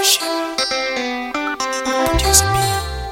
Production. Produce me.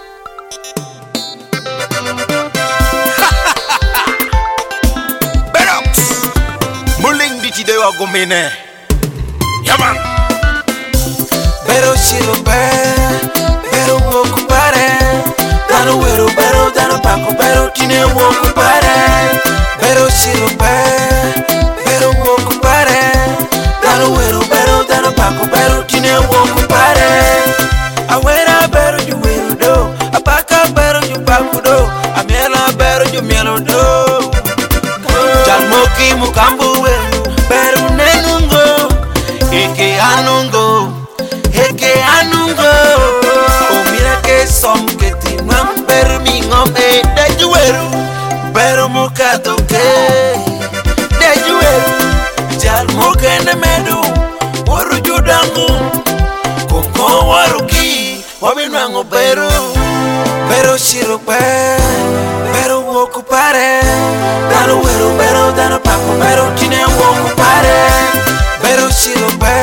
Berox Muling di Chidewa Gomene. Yaman Bero shiro be, bero woku pare. Dano wero bero, dano pako bero tine woku pare. Bero shiro be, bero woku pare. Dano wero bero, dano pako bero tine woku pare. Awera bero ju wero do, apaka bero ju paku do, amiela bero ju mielo do. Jalmoki mukambu wero, bero nenungo, eke anungo. Heke anungo o mira que som que ti mam per mi ngome de jueru pero mukato ke de jueru jal moke ne medu waru judangu konko waru ki wabinwango pero shiro pe pero woku pare dano weru pero dano pako pero tine woku pare pero shiro pe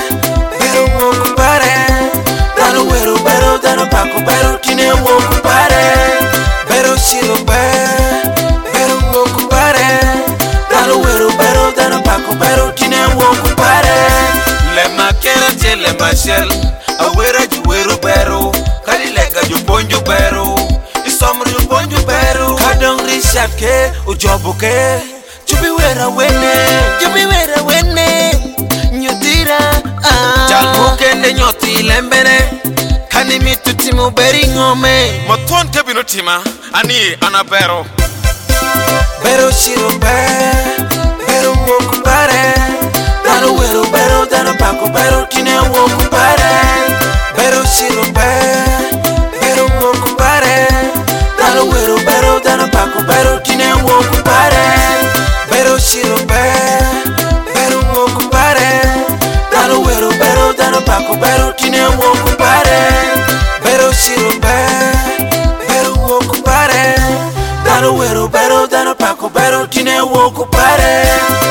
Paco, pero tiene woku pare. Pero shiro be, pero woku pare. Dano wero, pero dano Paco, pero tiene woku pare. Le maquera che le machel, awera ju wero pero. Kali lega ju ponju pero, isomru ju ponju pero. Kadong rishat ke, ujobo ke. Jubi wera wene, nyutira. Jalmo kende nyoti lembere. Kani mitu timu beri ngome Moton kebino tima Ani anabero Bero shiro be Bero woku pare Dano wero bero Dano pako bero tine woku pare Bero shiro be Bero woku pare Dano wero bero Dano pako bero tine woku pare Bero shiro be Bero woku pare Dano wero bero Dano pako bero tine woku pare Bero shiro be, bero woku pare. Dano wero bero, dano pako bero tine woku pare.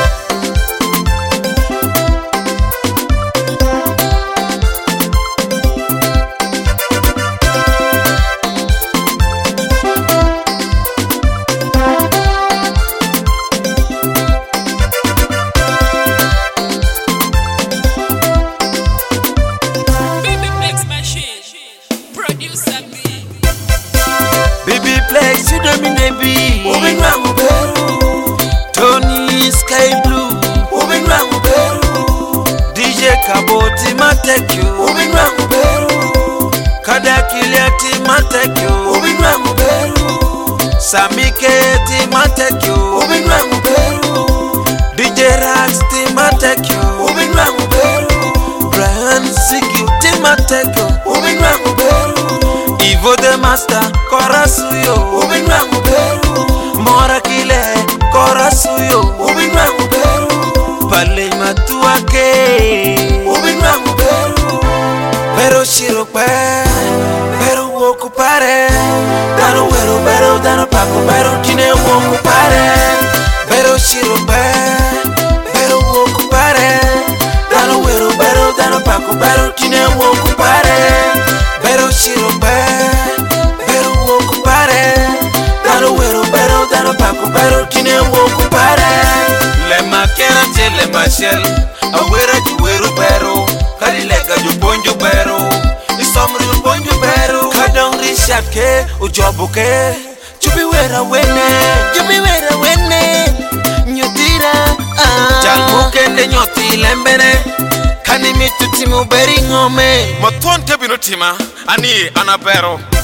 Baby Plex, you don't mean they be. Moving round Beru. Tony Sky Blue. Moving round Beru. DJ Kaboti Matek you. Moving round Beru. Kadakiliati Matek you. Moving round Beru. Samike Matek you. Moving round Beru. DJ Rax Matek you. Moving round Beru. Brian Siku Matek you. Moving round Beru. Ivo the master, korasuyo, ubinwangu beru. Mora kile, korasuyo, ubinwangu beru. Pale matuake, ubinwangu beru. Pero shiro pe, pero woku pare. Dano wero bero, dano pako bero tine woku pare. Pero shiro pe, pero woku pare. Dano wero bero, dano pako bero tine woku pare. Pero shiro pe. Pero tiene woku pare. Le maquera che le machel, awera ju wero pero. Kali lega ju ponju pero, isomru ju ponju pero. Kadong rishat ke, ujobo ke. Jubi wera wene, nyutira. Jalmo kende nyoti lembere. Kani mitu timu beri ngome Moton kebino tima Ani anabero